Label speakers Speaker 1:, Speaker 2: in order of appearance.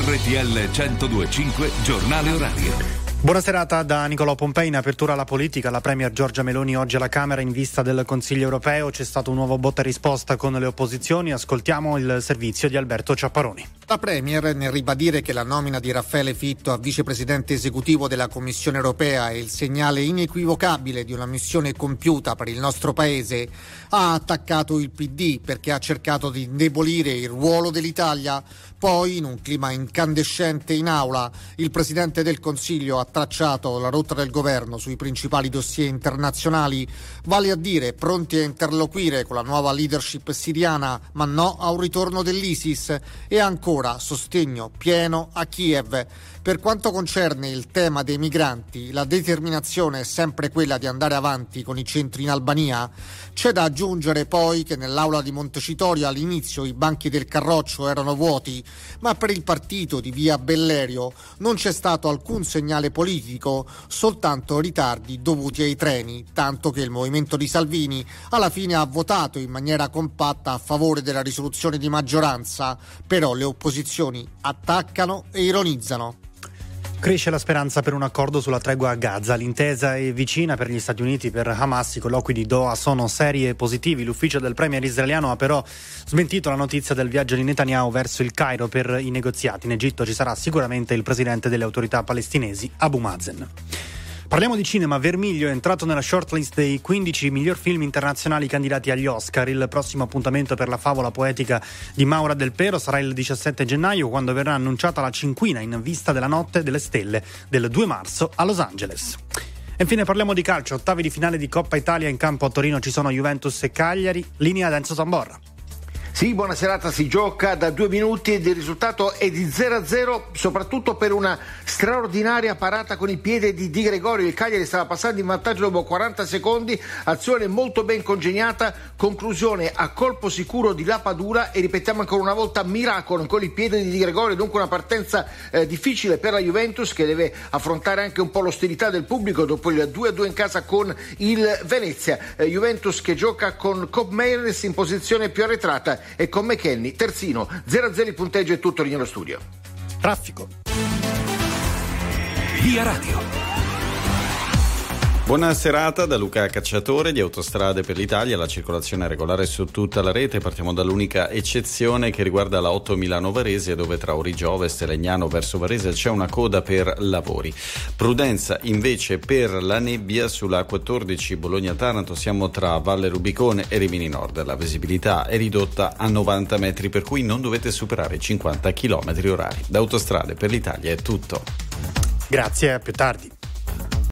Speaker 1: RTL 102.5 Giornale Orario.
Speaker 2: Buona serata da Nicolò Pompei. In apertura alla politica, la premier Giorgia Meloni oggi alla Camera in vista del Consiglio europeo. C'è stato un nuovo botta e risposta con le opposizioni. Ascoltiamo il servizio di Alberto Ciapparoni.
Speaker 3: La premier, nel ribadire che la nomina di Raffaele Fitto a vicepresidente esecutivo della Commissione europea è il segnale inequivocabile di una missione compiuta per il nostro paese, ha attaccato il PD perché ha cercato di indebolire il ruolo dell'Italia. Poi, in un clima incandescente in aula, il presidente del Consiglio ha tracciato la rotta del governo sui principali dossier internazionali, vale a dire pronti a interloquire con la nuova leadership siriana, ma no a un ritorno dell'ISIS, e ancora sostegno pieno a Kiev. Per quanto concerne il tema dei migranti, la determinazione è sempre quella di andare avanti con i centri in Albania. C'è da aggiungere poi che nell'aula di Montecitorio all'inizio i banchi del Carroccio erano vuoti, ma per il partito di via Bellerio non c'è stato alcun segnale politico, soltanto ritardi dovuti ai treni, tanto che il movimento di Salvini alla fine ha votato in maniera compatta a favore della risoluzione di maggioranza, però le opposizioni attaccano e ironizzano.
Speaker 2: Cresce la speranza per un accordo sulla tregua a Gaza. L'intesa è vicina per gli Stati Uniti. Per Hamas i colloqui di Doha sono seri e positivi. L'ufficio del premier israeliano ha però smentito la notizia del viaggio di Netanyahu verso il Cairo per i negoziati. In Egitto ci sarà sicuramente il presidente delle autorità palestinesi, Abu Mazen. Parliamo di cinema. Vermiglio è entrato nella shortlist dei 15 miglior film internazionali candidati agli Oscar. Il prossimo appuntamento per la favola poetica di Maura Del Pero sarà il 17 gennaio, quando verrà annunciata la cinquina in vista della Notte delle Stelle del 2 marzo a Los Angeles. E infine parliamo di calcio. Ottavi di finale di Coppa Italia. In campo a Torino ci sono Juventus e Cagliari. Linea da Enzo Zamborra.
Speaker 4: Sì, buona serata, si gioca da 2 minuti ed il risultato è di 0-0, soprattutto per una straordinaria parata con il piede di Di Gregorio. Il Cagliari stava passando in vantaggio dopo 40 secondi, azione molto ben congegnata, conclusione a colpo sicuro di Lapadula e ripetiamo ancora una volta miracolo con il piede di Di Gregorio. Dunque una partenza difficile per la Juventus, che deve affrontare anche un po' l'ostilità del pubblico dopo il 2-2 in casa con il Venezia. Juventus che gioca con Cobb Meireles in posizione più arretrata e con McKennie terzino. 0-0 il punteggio e tutto lì nello studio.
Speaker 2: Traffico.
Speaker 1: Via Radio.
Speaker 5: Buona serata da Luca Cacciatore di Autostrade per l'Italia. La circolazione è regolare su tutta la rete. Partiamo dall'unica eccezione che riguarda la 8 Milano-Varese, dove tra Origio Ovest e Legnano verso Varese c'è una coda per lavori. Prudenza invece per la nebbia sulla 14 Bologna-Taranto. Siamo tra Valle Rubicone e Rimini Nord. La visibilità è ridotta a 90 metri, per cui non dovete superare i 50 km/h. Da Autostrade per l'Italia è tutto.
Speaker 2: Grazie, a più tardi.